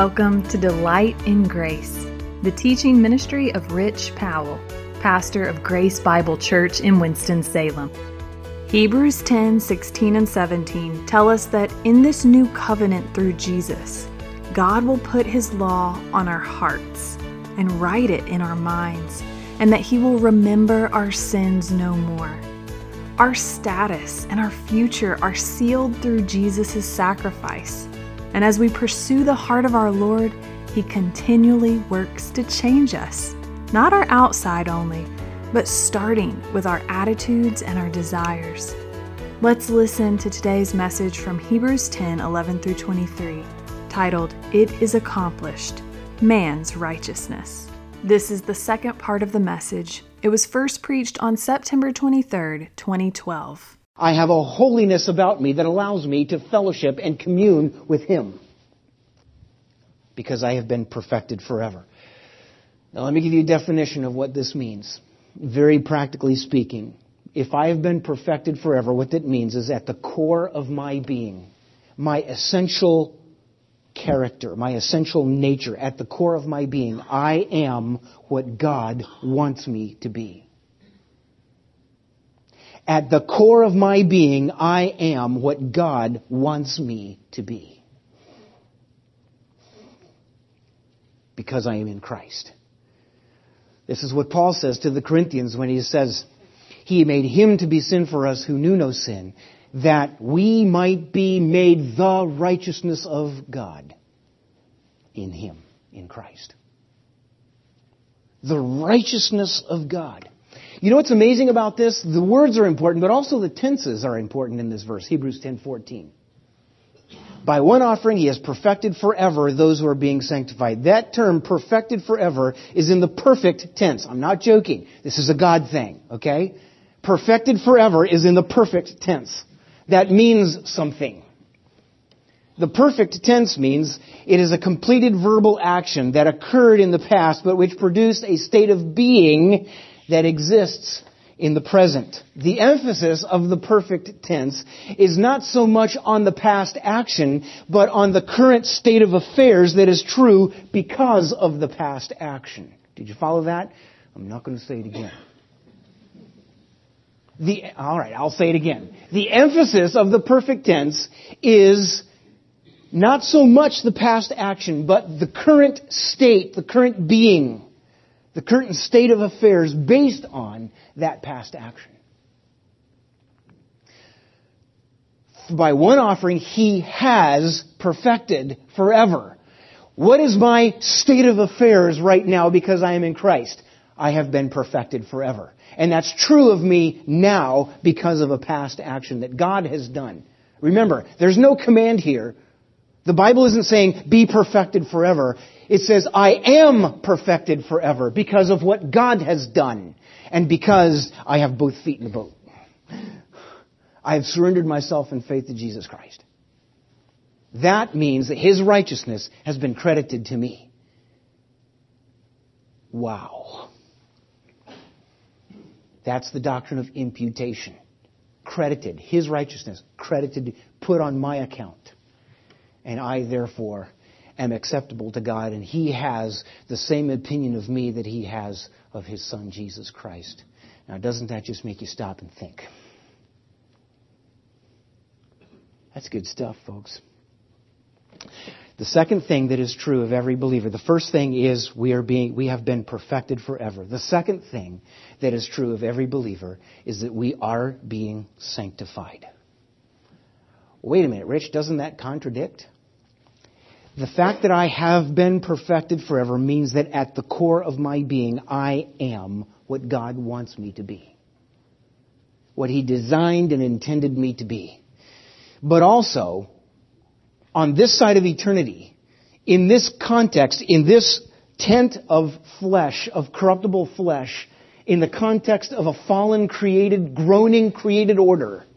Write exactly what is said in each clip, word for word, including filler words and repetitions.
Welcome to Delight in Grace, the teaching ministry of Rich Powell, pastor of Grace Bible Church in Winston-Salem. Hebrews ten, sixteen, and seventeen tell us that in this new covenant through Jesus, God will put His law on our hearts and write it in our minds, and that He will remember our sins no more. Our status and our future are sealed through Jesus' sacrifice. And as we pursue the heart of our Lord, He continually works to change us, not our outside only, but starting with our attitudes and our desires. Let's listen to today's message from Hebrews ten, eleven through twenty-three, titled, It is Accomplished, Man's Righteousness. This is the second part of the message. It was first preached on September twenty-third, twenty twelve. I have a holiness about me that allows me to fellowship and commune with Him because I have been perfected forever. Now let me give you a definition of what this means. Very practically speaking, if I have been perfected forever, what that means is at the core of my being, my essential character, my essential nature, at the core of my being, I am what God wants me to be. At the core of my being, I am what God wants me to be. Because I am in Christ. This is what Paul says to the Corinthians when he says, He made Him to be sin for us who knew no sin, that we might be made the righteousness of God in Him, in Christ. The righteousness of God. You know what's amazing about this? The words are important, but also the tenses are important in this verse, Hebrews ten fourteen. By one offering He has perfected forever those who are being sanctified. That term, perfected forever, is in the perfect tense. I'm not joking. This is a God thing, okay? Perfected forever is in the perfect tense. That means something. The perfect tense means it is a completed verbal action that occurred in the past, but which produced a state of being that exists in the present. The emphasis of the perfect tense is not so much on the past action, but on the current state of affairs that is true because of the past action. Did you follow that? I'm not going to say it again. The, all right, I'll say it again. The emphasis of the perfect tense is not so much the past action, but the current state, the current being, the current state of affairs based on that past action. By one offering, He has perfected forever. What is my state of affairs right now because I am in Christ? I have been perfected forever. And that's true of me now because of a past action that God has done. Remember, there's no command here. The Bible isn't saying, be perfected forever. It says, I am perfected forever because of what God has done and because I have both feet in the boat. I have surrendered myself in faith to Jesus Christ. That means that His righteousness has been credited to me. Wow. That's the doctrine of imputation. Credited. His righteousness credited, put on my account. And I, therefore, am acceptable to God, and He has the same opinion of me that He has of His Son, Jesus Christ. Now, doesn't that just make you stop and think? That's good stuff, folks. The second thing that is true of every believer, the first thing is we are being, we have been perfected forever. The second thing that is true of every believer is that we are being sanctified. Wait a minute, Rich, doesn't that contradict? The fact that I have been perfected forever means that at the core of my being, I am what God wants me to be. What He designed and intended me to be. But also, on this side of eternity, in this context, in this tent of flesh, of corruptible flesh, in the context of a fallen, created, groaning, created order,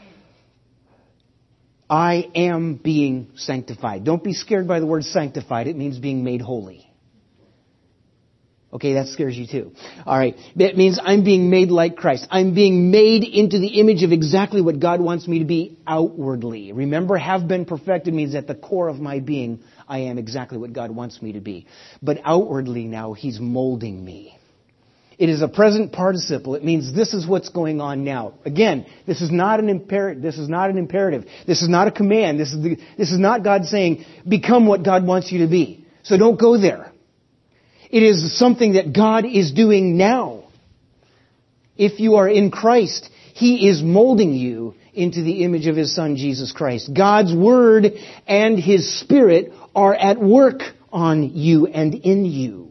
I am being sanctified. Don't be scared by the word sanctified. It means being made holy. Okay, that scares you too. All right. That means I'm being made like Christ. I'm being made into the image of exactly what God wants me to be outwardly. Remember, have been perfected means at the core of my being, I am exactly what God wants me to be. But outwardly now, He's molding me. It is a present participle. It means this is what's going on now. Again, this is not an imperative. This is not an imperative. This is not a command. This is the, this is not God saying, become what God wants you to be. So don't go there. It is something that God is doing now. If you are in Christ, He is molding you into the image of His Son, Jesus Christ. God's Word and His Spirit are at work on you and in you.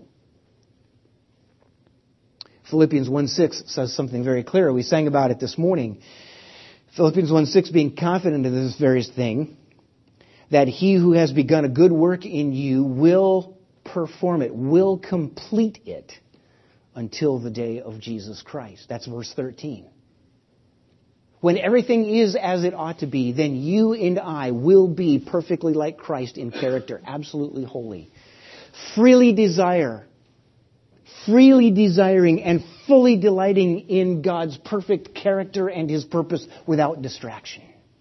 Philippians one six says something very clear. We sang about it this morning. Philippians one six, being confident of this very thing, that He who has begun a good work in you will perform it, will complete it until the day of Jesus Christ. That's verse thirteen. When everything is as it ought to be, then you and I will be perfectly like Christ in character, absolutely holy. Freely desire, freely desiring and fully delighting in God's perfect character and His purpose without distraction.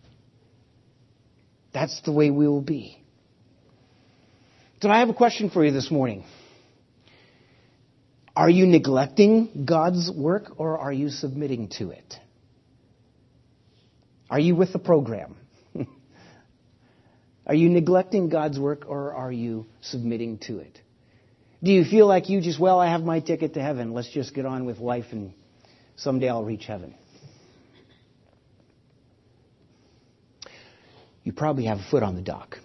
That's the way we will be. So I have a question for you this morning. Are you neglecting God's work or are you submitting to it? Are you with the program? Are you neglecting God's work or are you submitting to it? Do you feel like you just, well, I have my ticket to heaven. Let's just get on with life and someday I'll reach heaven? You probably have a foot on the dock.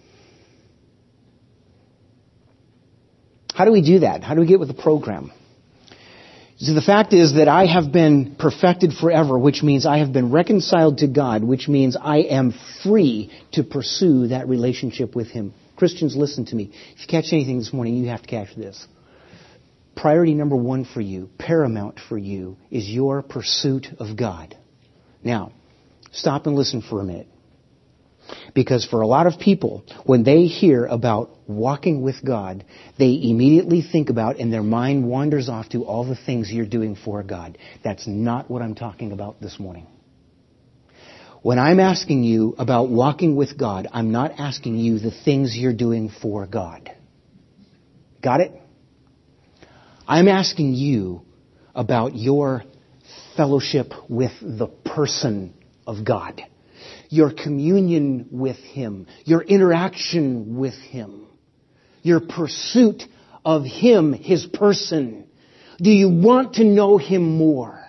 How do we do that? How do we get with the program? So the fact is that I have been perfected forever, which means I have been reconciled to God, which means I am free to pursue that relationship with Him. Christians, listen to me. If you catch anything this morning, you have to catch this. Priority number one for you, paramount for you, is your pursuit of God. Now, stop and listen for a minute. Because for a lot of people, when they hear about walking with God, they immediately think about, and their mind wanders off to all the things you're doing for God. That's not what I'm talking about this morning. When I'm asking you about walking with God, I'm not asking you the things you're doing for God. Got it? I'm asking you about your fellowship with the person of God. Your communion with Him, your interaction with Him, your pursuit of Him, His person. Do you want to know Him more?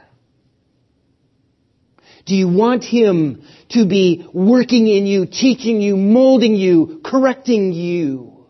Do you want Him to be working in you, teaching you, molding you, correcting you?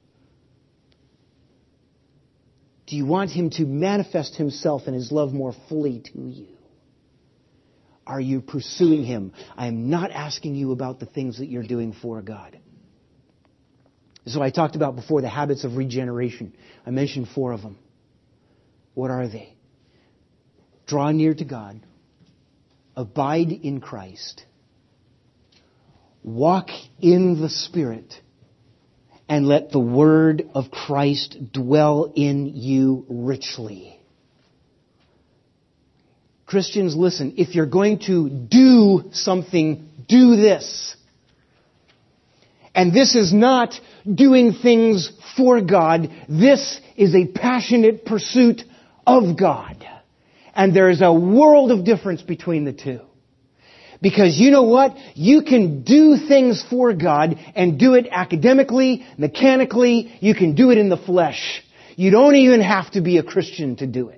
Do you want Him to manifest Himself and His love more fully to you? Are you pursuing Him? I am not asking you about the things that you're doing for God. This is what I talked about before, the habits of regeneration. I mentioned four of them. What are they? Draw near to God. Abide in Christ. Walk in the Spirit. And let the Word of Christ dwell in you richly. Christians, listen, if you're going to do something, do this. And this is not doing things for God. This is a passionate pursuit of God. And there is a world of difference between the two. Because you know what? You can do things for God and do it academically, mechanically. You can do it in the flesh. You don't even have to be a Christian to do it.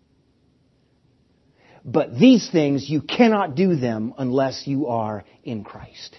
But these things, you cannot do them unless you are in Christ.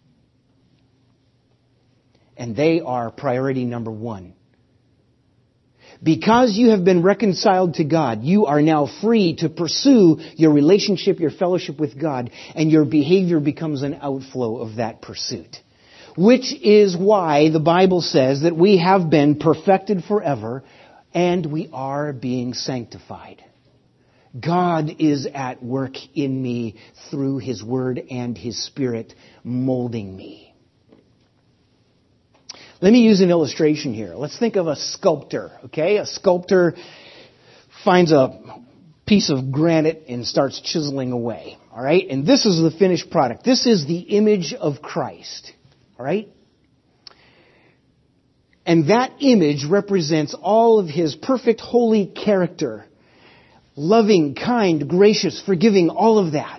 And they are priority number one. Because you have been reconciled to God, you are now free to pursue your relationship, your fellowship with God, and your behavior becomes an outflow of that pursuit. Which is why the Bible says that we have been perfected forever and we are being sanctified. God is at work in me through His Word and His Spirit molding me. Let me use an illustration here. Let's think of a sculptor, okay? A sculptor finds a piece of granite and starts chiseling away, all right? And this is the finished product. This is the image of Christ, all right? And that image represents all of His perfect, holy character. Loving, kind, gracious, forgiving, all of that.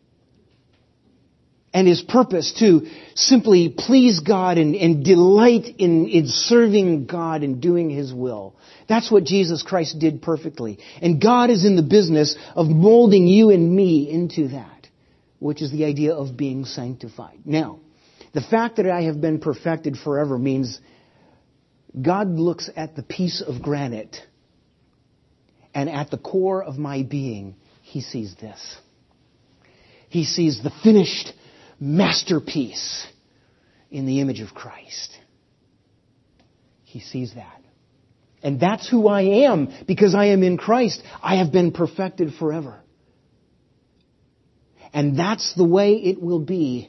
And His purpose to simply please God and, and delight in, in serving God and doing His will. That's what Jesus Christ did perfectly. And God is in the business of molding you and me into that, which is the idea of being sanctified. Now, the fact that I have been perfected forever means God looks at the piece of granite, and at the core of my being, He sees this. He sees the finished masterpiece in the image of Christ. He sees that. And that's who I am, because I am in Christ. I have been perfected forever. And that's the way it will be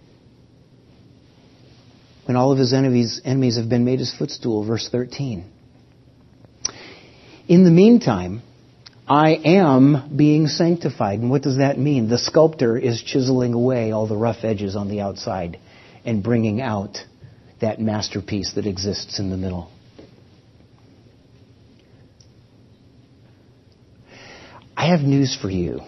when all of His enemies, enemies have been made His footstool. Verse thirteen. In the meantime, I am being sanctified. And what does that mean? The sculptor is chiseling away all the rough edges on the outside and bringing out that masterpiece that exists in the middle. I have news for you.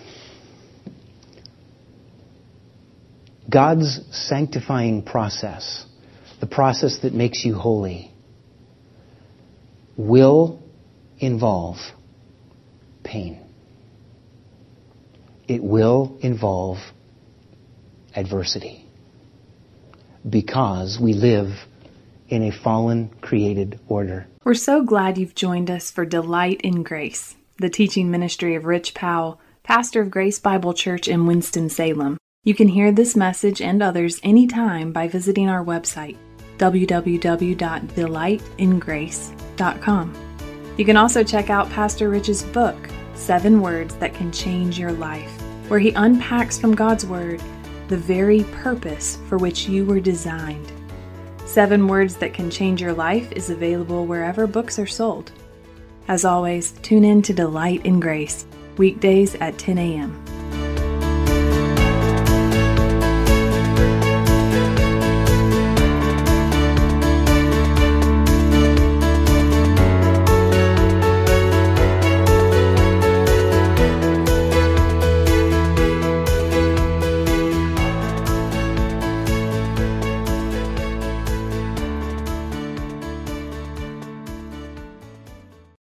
God's sanctifying process, the process that makes you holy, will involve pain. It will involve adversity. Because we live in a fallen, created order. We're so glad you've joined us for Delight in Grace, the teaching ministry of Rich Powell, pastor of Grace Bible Church in Winston-Salem. You can hear this message and others anytime by visiting our website, w w w dot delight in grace dot com. You can also check out Pastor Rich's book, Seven Words That Can Change Your Life, where he unpacks from God's Word the very purpose for which you were designed. Seven Words That Can Change Your Life is available wherever books are sold. As always, tune in to Delight in Grace, weekdays at ten a.m.